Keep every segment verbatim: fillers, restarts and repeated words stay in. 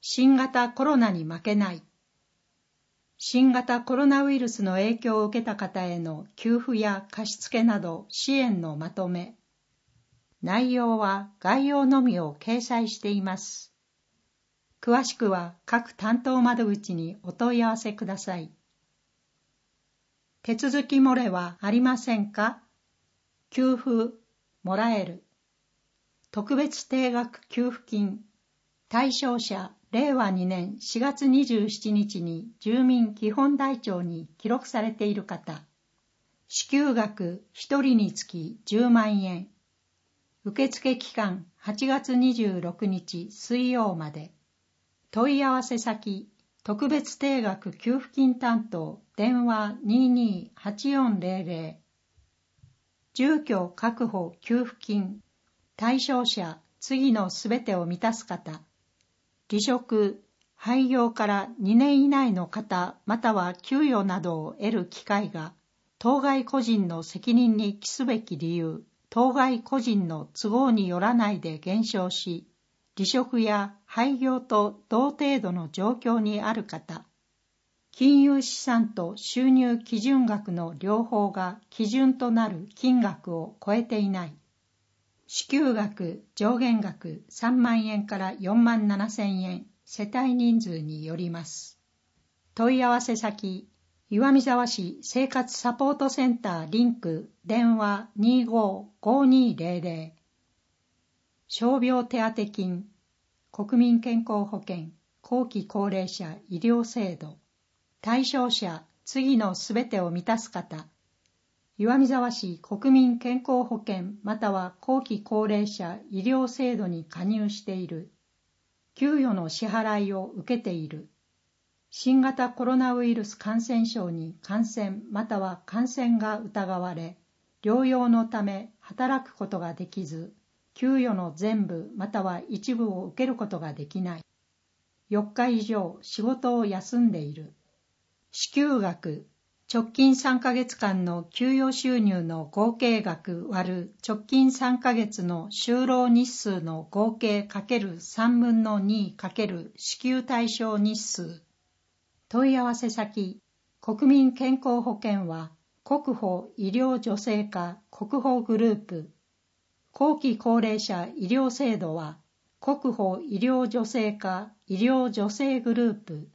新型コロナに負けない。新型コロナウイルスの影響を受けた方への給付や貸付など支援のまとめ。内容は概要のみを掲載しています。詳しくは各担当窓口にお問い合わせください。手続き漏れはありませんか？給付、もらえる。特別定額給付金。対象者、れいわにねんしがつにじゅうしちにちに住民基本台帳に記録されている方。支給額ひとりにつきじゅうまんえん。受付期間はちがつにじゅうろくにち水曜まで。問い合わせ先、特別定額給付金担当、電話 にーにーはちよんぜろぜろ。住居確保給付金。対象者、次のすべてを満たす方。離職、廃業からにねん以内の方または給与などを得る機会が、当該個人の責任に帰すべき理由、当該個人の都合によらないで減少し、離職や廃業と同程度の状況にある方、金融資産と収入基準額の両方が基準となる金額を超えていない。支給額上限額さんまんえんからよんまんななせんえん、世帯人数によります。問い合わせ先、岩見沢市生活サポートセンターリンク、電話 にーごーごーにーぜろぜろ。傷病手当金、国民健康保険、後期高齢者医療制度。対象者、次のすべてを満たす方。岩見沢市国民健康保険または後期高齢者医療制度に加入している。給与の支払いを受けている。新型コロナウイルス感染症に感染または感染が疑われ、療養のため働くことができず、給与の全部または一部を受けることができない。よっか以上仕事を休んでいる。支給額、直近さんかげつかんの給与収入の合計額割る直近さんかげつの就労日数の合計かけるさんぶんのにかける支給対象日数。問い合わせ先、国民健康保険は国保医療助成課国保グループ。後期高齢者医療制度は国保医療助成課医療助成グループ。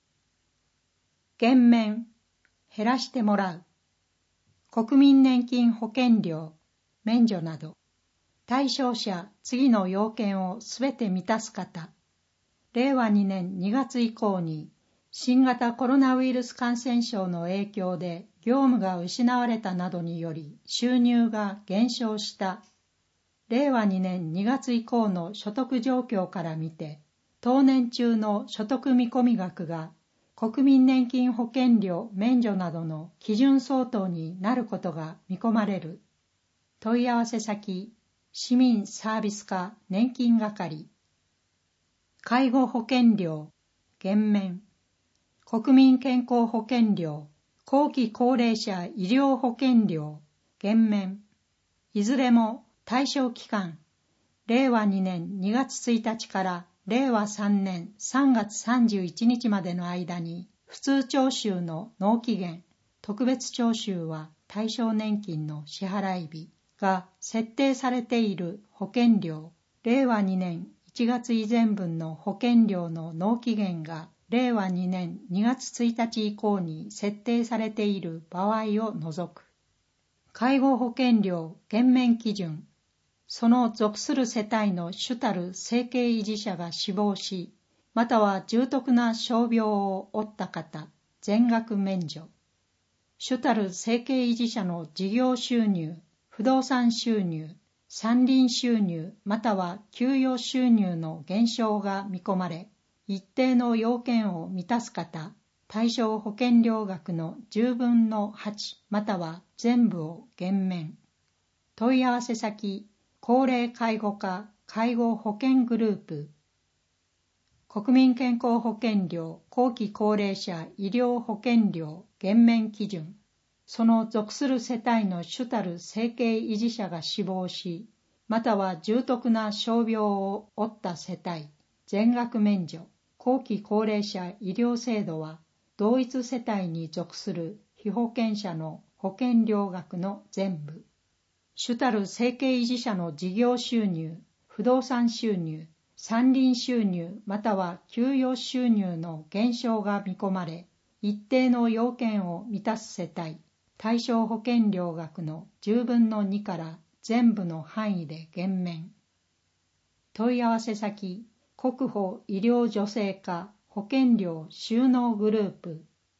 減免、減らしてもらう。国民年金保険料、免除など。対象者、次の要件をすべて満たす方。れいわにねんにがつ以降に、新型コロナウイルス感染症の影響で業務が失われたなどにより収入が減少した。れいわにねんにがつ以降の所得状況から見て、当年中の所得見込み額が国民年金保険料免除などの基準相当になることが見込まれる。問い合わせ先、市民サービス課年金係。介護保険料、減免。国民健康保険料、後期高齢者医療保険料、減免。いずれも対象期間、れいわにねんにがつついたちかられいわさんねんさんがつさんじゅういちにちまでの間に普通徴収の納期限、特別徴収は対象年金の支払い日が設定されている保険料、れいわにねんいちがつ以前分の保険料の納期限がれいわにねんにがつついたち以降に設定されている場合を除く。介護保険料減免基準、その属する世帯の主たる生計維持者が死亡し、または重篤な傷病を負った方、全額免除。主たる生計維持者の事業収入、不動産収入、山林収入、または給与収入の減少が見込まれ、一定の要件を満たす方、対象保険料額のじゅうぶんのはちまたは全部を減免。問い合わせ先、高齢介護課介護保険グループ。国民健康保険料後期高齢者医療保険料減免基準。その属する世帯の主たる生計維持者が死亡し、または重篤な傷病を負った世帯、全額免除。 後期高齢者医療制度は、同一世帯に属する被保険者の保険料額の全部、主たる生計維持者の事業収入、不動産収入、山林収入または給与収入の減少が見込まれ、一定の要件を満たす世帯、対象保険料額のじゅうぶんのにから全部の範囲で減免。問い合わせ先、国保医療助成課保険料収納グループ。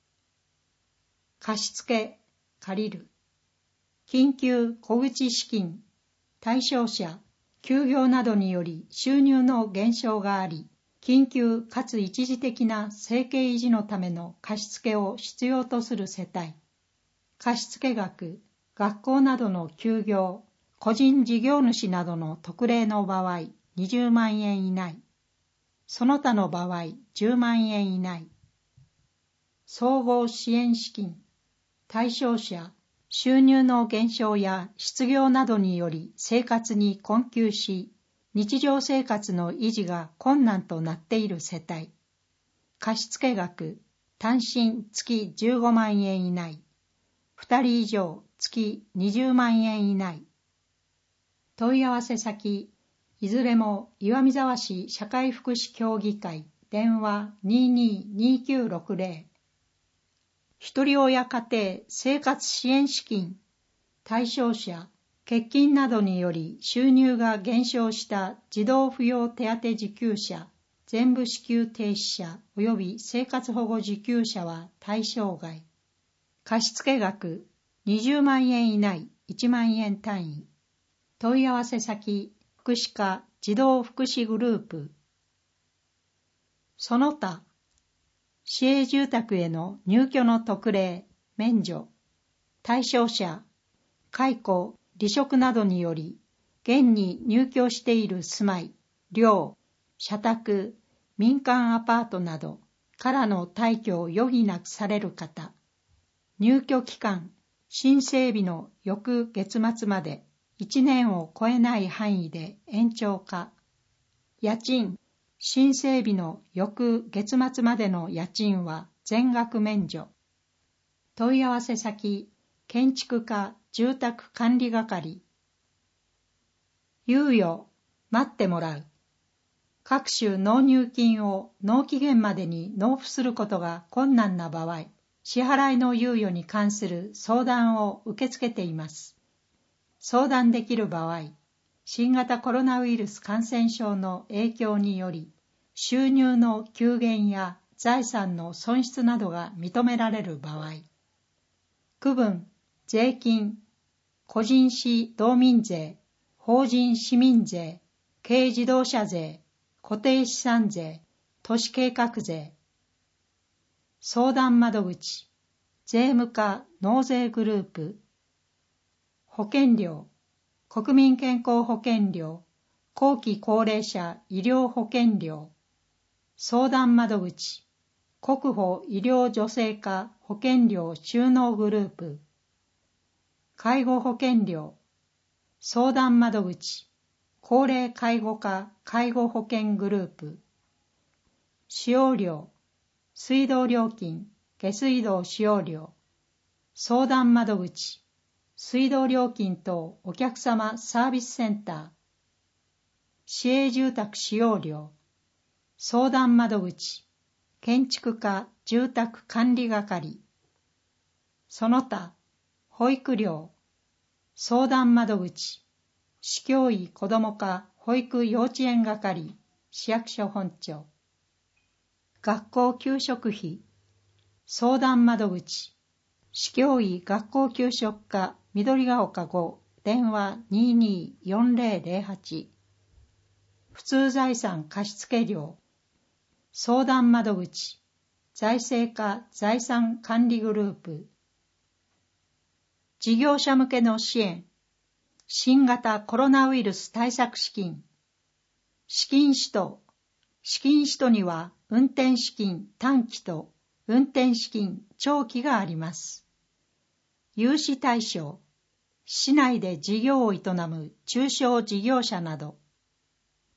貸付、借りる。緊急小口資金、対象者、休業などにより収入の減少があり、緊急かつ一時的な生計維持のための貸付を必要とする世帯。貸付額、学校などの休業、個人事業主などの特例の場合、にじゅうまんえん以内。その他の場合、じゅうまんえん以内。総合支援資金、対象者、収入の減少や失業などにより生活に困窮し、日常生活の維持が困難となっている世帯。貸付額、単身月じゅうごまんえん以内。ふたり以上月にじゅうまんえん以内。問い合わせ先、いずれも岩見沢市社会福祉協議会、電話 にーにーにーきゅうろくぜろ。ひとり親家庭生活支援資金、対象者、欠勤などにより収入が減少した児童扶養手当受給者、全部支給停止者及び生活保護受給者は対象外。貸付額、にじゅうまんえん以内いちまんえん単位。問い合わせ先、福祉課児童福祉グループ。その他、市営住宅への入居の特例、免除。対象者、解雇、離職などにより、現に入居している住まい、寮、社宅、民間アパートなどからの退去を余儀なくされる方。入居期間、申請日の翌月末までいちねんを超えない範囲で延長か。家賃、申請日の翌月末までの家賃は全額免除。問い合わせ先、建築課住宅管理係。猶予、待ってもらう。各種納入金を納期限までに納付することが困難な場合、支払いの猶予に関する相談を受け付けています。相談できる場合、新型コロナウイルス感染症の影響により、収入の急減や財産の損失などが認められる場合、区分、税金、個人私道民税、法人市民税、軽自動車税、固定資産税、都市計画税、相談窓口、税務課納税グループ、保険料、国民健康保険料、後期高齢者医療保険料、相談窓口、国保医療助成課保険料収納グループ、介護保険料、相談窓口、高齢介護課介護保険グループ、使用料、水道料金、下水道使用料、相談窓口、水道料金等お客様サービスセンター、市営住宅使用料、相談窓口、建築課住宅管理係、その他、保育料、相談窓口、市教委子ども課保育幼稚園係、市役所本庁、学校給食費、相談窓口、市教委学校給食課緑が丘ご、電話 にーにーよんぜろぜろはち、普通財産貸付料、相談窓口、財政課財産管理グループ、事業者向けの支援、新型コロナウイルス対策資金、資金使途、資金使途には運転資金短期と運転資金長期があります。融資対象、市内で事業を営む中小事業者など、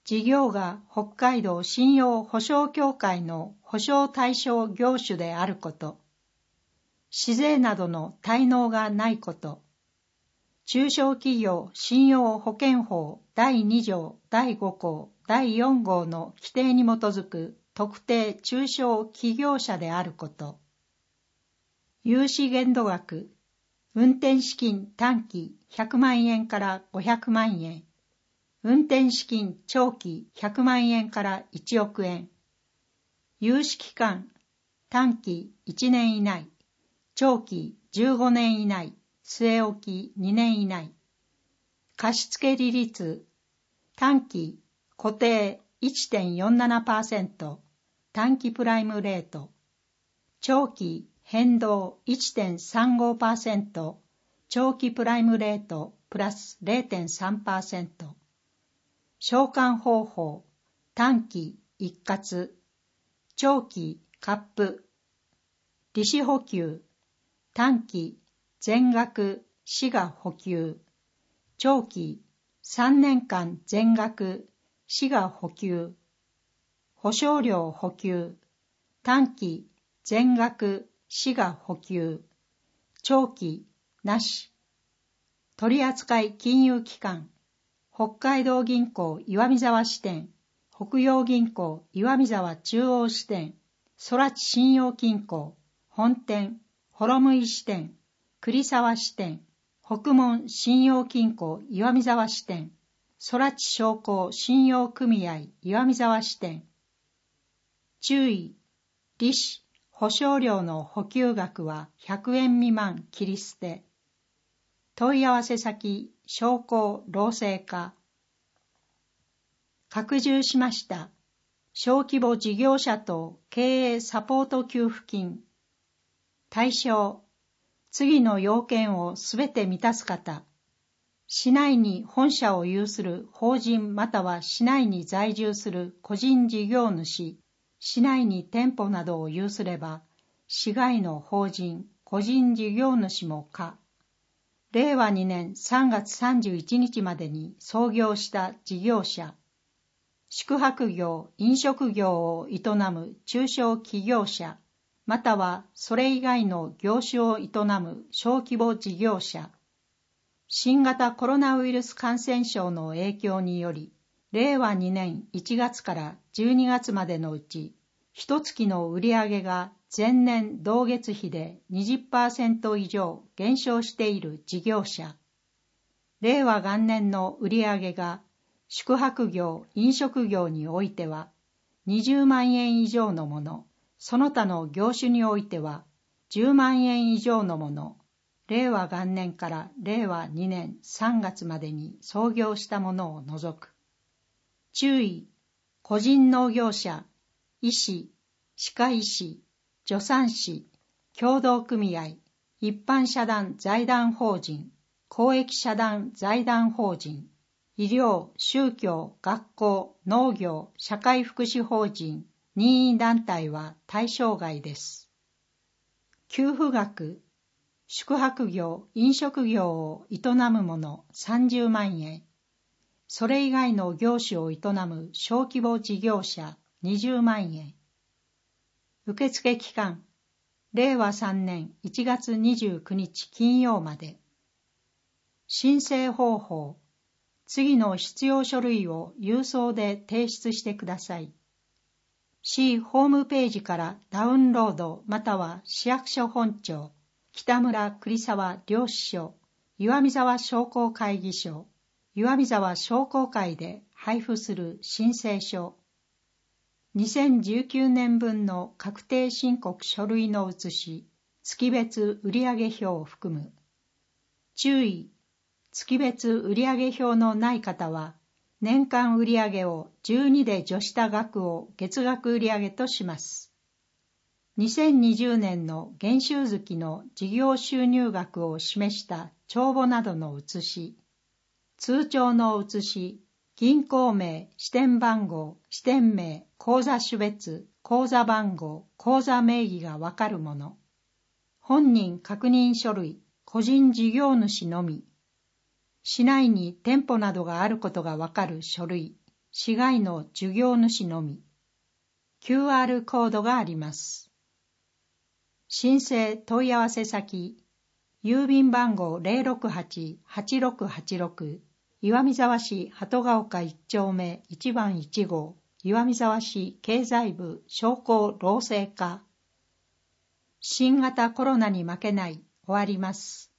事業が北海道信用保証協会の保証対象業種であること、市税などの滞納がないこと、中小企業信用保険法だいに条だいご項だいよん号の規定に基づく特定中小企業者であること、融資限度額、運転資金短期ひゃくまんえんからごひゃくまんえん、運転資金長期ひゃくまんえんからいちおくえん、融資期間短期いちねん以内、長期じゅうごねん以内、据え置きにねん以内、貸付利率短期固定 いちてんよんななパーセント、短期プライムレート、長期変動 いってんさんごパーセント、長期プライムレートプラス れいてんさんパーセント、償還方法、短期一括、長期カップ、利子補給、短期全額市が補給、長期さんねんかん全額市が補給、保証料補給、短期全額市が補給、長期なし、取扱金融機関、北海道銀行岩見沢支店、北洋銀行岩見沢中央支店、空知信用金庫、本店、幌井支店、栗沢支店、北門信用金庫岩見沢支店、空知商工信用組合岩見沢支店。注意、利子、保証料の補給額はひゃくえん未満切り捨て。問い合わせ先、商工労政課。拡充しました。小規模事業者等経営サポート給付金。対象、次の要件をすべて満たす方。市内に本社を有する法人または市内に在住する個人事業主、市内に店舗などを有すれば、市外の法人、個人事業主も可。れいわにねんさんがつさんじゅういちにちまでに創業した事業者、宿泊業、飲食業を営む中小企業者、またはそれ以外の業種を営む小規模事業者、新型コロナウイルス感染症の影響により、れいわにねんいちがつからじゅうにがつまでのうち、一月の売上が前年同月比で にじゅっパーセント 以上減少している事業者、れいわ元年の売上が宿泊業・飲食業においてはにじゅうまんえん以上のもの、その他の業種においてはじゅうまんえん以上のもの、れいわ元年かられいわにねんさんがつまでに創業したものを除く。注意、個人農業者、医師、歯科医師、助産師、協同組合、一般社団財団法人、公益社団財団法人、医療、宗教、学校、農業、社会福祉法人、任意団体は対象外です。給付額、宿泊業、飲食業を営む者さんじゅうまんえん、それ以外の業種を営む小規模事業者にじゅうまんえん。受付期間、れいわさんねんいちがつにじゅうくにち金曜まで。申請方法、次の必要書類を郵送で提出してください。市ホームページからダウンロードまたは市役所本庁、北村栗沢領事所、岩見沢商工会議所、岩見沢商工会で配布する申請書、にせんじゅうきゅうねん分の確定申告書類の写し、月別売上表を含む。注意、月別売上表のない方は、年間売上をじゅうにで除した額を月額売上とします。にせんにじゅうねんの減収月の事業収入額を示した帳簿などの写し、通帳の写し、銀行名、支店番号、支店名、口座種別、口座番号、口座名義がわかるもの。本人確認書類、個人事業主のみ。市内に店舗などがあることがわかる書類。 市外の事業主のみ。キューアール コードがあります。申請問い合わせ先、郵便番号 ゼロろくはち はちろくはちろく、岩見沢市鳩ヶ丘いち丁目いちばんいち号、岩見沢市経済部商工労政課。新型コロナに負けない、終わります。